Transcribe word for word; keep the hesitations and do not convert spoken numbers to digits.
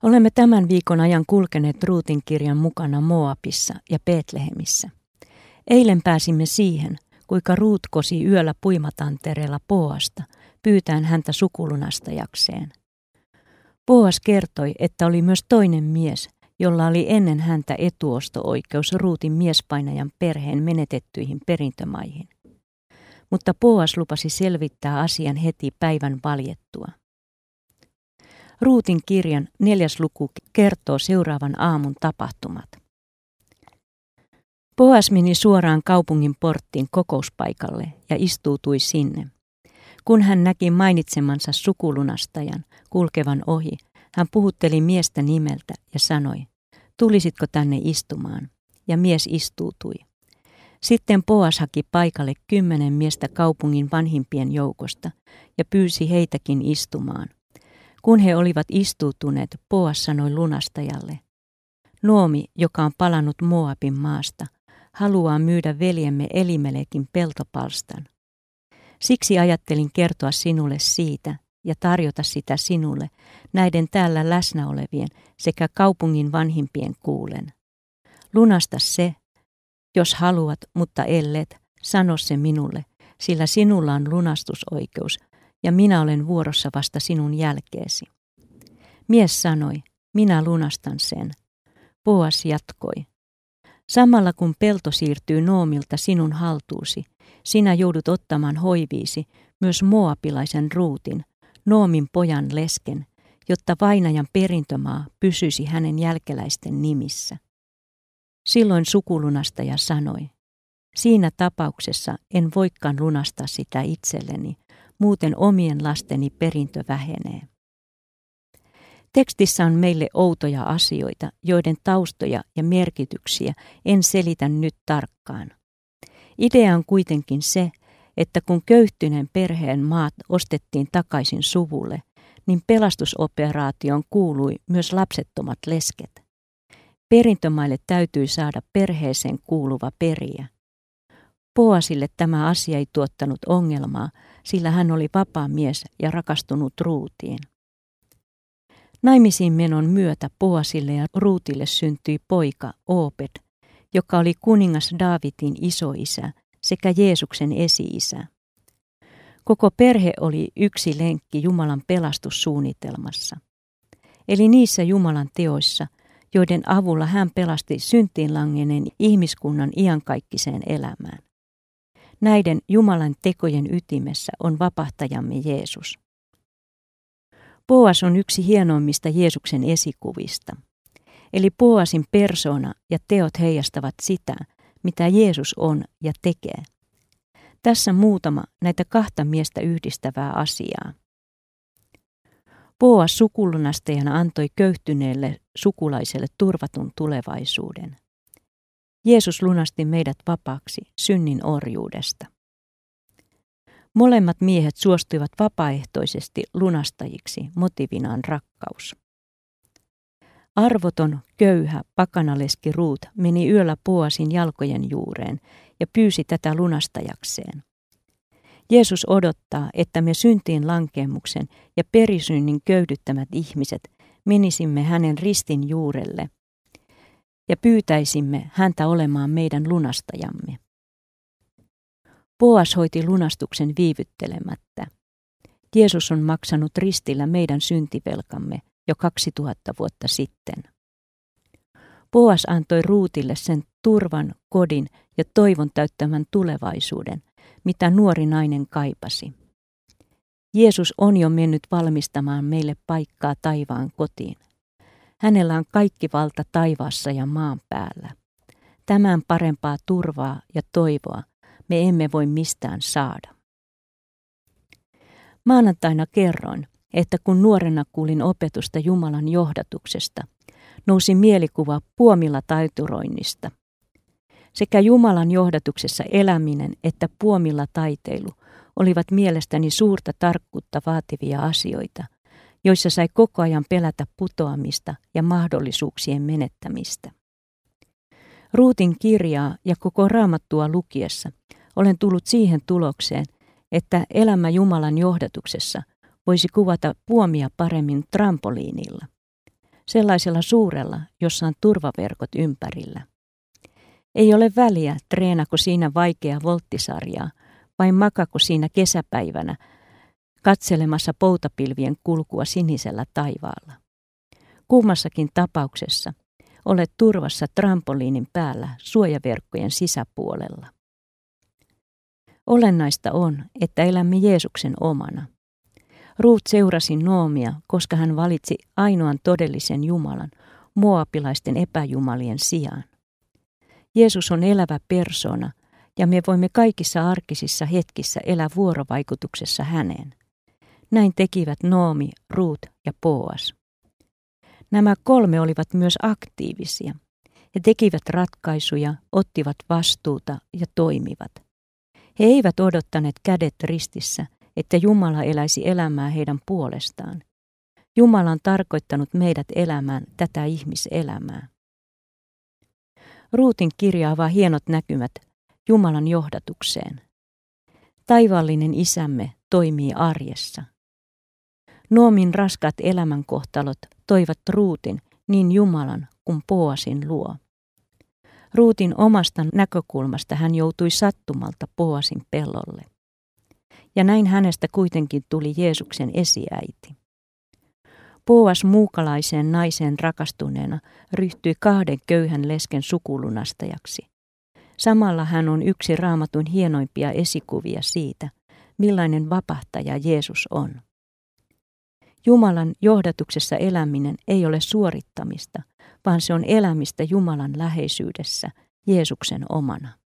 Olemme tämän viikon ajan kulkeneet Ruutin kirjan mukana Moabissa ja Betlehemissä. Eilen pääsimme siihen, kuinka Ruut kosi yöllä puimatantereella Boasta, pyytäen häntä sukulunastajakseen. Boas kertoi, että oli myös toinen mies, jolla oli ennen häntä etuosto-oikeus Ruutin miespainajan perheen menetettyihin perintömaihin. Mutta Boas lupasi selvittää asian heti päivän valjettua. Ruutin kirjan neljäs luku kertoo seuraavan aamun tapahtumat. Boas meni suoraan kaupungin porttiin kokouspaikalle ja istuutui sinne. Kun hän näki mainitsemansa sukulunastajan kulkevan ohi, hän puhutteli miestä nimeltä ja sanoi, tulisitko tänne istumaan? Ja mies istuutui. Sitten Boas haki paikalle kymmenen miestä kaupungin vanhimpien joukosta ja pyysi heitäkin istumaan. Kun he olivat istuutuneet, Boas sanoi lunastajalle, Noomi, joka on palannut Moabin maasta, haluaa myydä veljemme Elimelekin peltopalstan. Siksi ajattelin kertoa sinulle siitä ja tarjota sitä sinulle näiden täällä läsnä olevien sekä kaupungin vanhimpien kuulen. Lunasta se, jos haluat, mutta ellet, sano se minulle, sillä sinulla on lunastusoikeus ja minä olen vuorossa vasta sinun jälkeesi. Mies sanoi, minä lunastan sen. Boas jatkoi. Samalla kun pelto siirtyy Noomilta sinun haltuusi, sinä joudut ottamaan hoiviisi myös moabilaisen Ruutin, Noomin pojan lesken, jotta vainajan perintömaa pysyisi hänen jälkeläisten nimissä. Silloin sukulunastaja sanoi, siinä tapauksessa en voikaan lunastaa sitä itselleni, muuten omien lasteni perintö vähenee. Tekstissä on meille outoja asioita, joiden taustoja ja merkityksiä en selitä nyt tarkkaan. Idea on kuitenkin se, että kun köyhtyneen perheen maat ostettiin takaisin suvulle, niin pelastusoperaatioon kuului myös lapsettomat lesket. Perintömaille täytyi saada perheeseen kuuluva periä. Boasille tämä asia ei tuottanut ongelmaa, sillä hän oli vapaa mies ja rakastunut Ruutiin. Naimisiin menon myötä Boasille ja Ruutille syntyi poika Obed, joka oli kuningas Daavidin isoisä sekä Jeesuksen esi-isä. Koko perhe oli yksi lenkki Jumalan pelastussuunnitelmassa, eli niissä Jumalan teoissa, joiden avulla hän pelasti syntiin langeneen ihmiskunnan iankaikkiseen elämään. Näiden Jumalan tekojen ytimessä on vapahtajamme Jeesus. Boas on yksi hienoimmista Jeesuksen esikuvista. Eli Boasin persoona ja teot heijastavat sitä, mitä Jeesus on ja tekee. Tässä muutama näitä kahta miestä yhdistävää asiaa. Boas sukulunastajana antoi köyhtyneelle sukulaiselle turvatun tulevaisuuden. Jeesus lunasti meidät vapaaksi synnin orjuudesta. Molemmat miehet suostuivat vapaaehtoisesti lunastajiksi, motiivinaan rakkaus. Arvoton, köyhä, pakanaleski Ruut meni yöllä Boasin jalkojen juureen ja pyysi tätä lunastajakseen. Jeesus odottaa, että me syntiin lankeemuksen ja perisynnin köydyttämät ihmiset menisimme hänen ristin juurelle ja pyytäisimme häntä olemaan meidän lunastajamme. Boas hoiti lunastuksen viivyttelemättä. Jeesus on maksanut ristillä meidän syntivelkamme jo kaksituhatta vuotta sitten. Boas antoi Ruutille sen turvan, kodin ja toivon täyttämän tulevaisuuden, mitä nuori nainen kaipasi. Jeesus on jo mennyt valmistamaan meille paikkaa taivaan kotiin. Hänellä on kaikki valta taivaassa ja maan päällä. Tämän parempaa turvaa ja toivoa me emme voi mistään saada. Maanantaina kerroin, että kun nuorena kuulin opetusta Jumalan johdatuksesta, nousi mielikuva puomilla taituroinnista. Sekä Jumalan johdatuksessa eläminen että puomilla taiteilu olivat mielestäni suurta tarkkuutta vaativia asioita, joissa sai koko ajan pelätä putoamista ja mahdollisuuksien menettämistä. Ruutin kirjaa ja koko Raamattua lukiessa olen tullut siihen tulokseen, että elämä Jumalan johdatuksessa voisi kuvata puomia paremmin trampoliinilla. sellaisella suurella, jossa on turvaverkot ympärillä. Ei ole väliä, treenako siinä vaikeaa volttisarjaa, vai makako siinä kesäpäivänä katselemassa poutapilvien kulkua sinisellä taivaalla. Kummassakin tapauksessa olet turvassa trampoliinin päällä suojaverkkojen sisäpuolella. Olennaista on, että elämme Jeesuksen omana. Ruut seurasi Noomia, koska hän valitsi ainoan todellisen Jumalan moabilaisten epäjumalien sijaan. Jeesus on elävä persona ja me voimme kaikissa arkisissa hetkissä elää vuorovaikutuksessa häneen. Näin tekivät Noomi, Ruut ja Boas. Nämä kolme olivat myös aktiivisia. He tekivät ratkaisuja, ottivat vastuuta ja toimivat. He eivät odottaneet kädet ristissä, että Jumala eläisi elämää heidän puolestaan. Jumala on tarkoittanut meidät elämään tätä ihmiselämää. Ruutin kirja avaa hienot näkymät Jumalan johdatukseen. Taivaallinen isämme toimii arjessa. Noomin raskaat elämänkohtalot toivat Ruutin niin Jumalan kuin Boasin luo. Ruutin omasta näkökulmasta hän joutui sattumalta Boasin pellolle. Ja näin hänestä kuitenkin tuli Jeesuksen esiäiti. Boas muukalaiseen naiseen rakastuneena ryhtyi kahden köyhän lesken sukulunastajaksi. Samalla hän on yksi Raamatun hienoimpia esikuvia siitä, millainen vapahtaja Jeesus on. Jumalan johdatuksessa eläminen ei ole suorittamista, vaan se on elämistä Jumalan läheisyydessä Jeesuksen omana.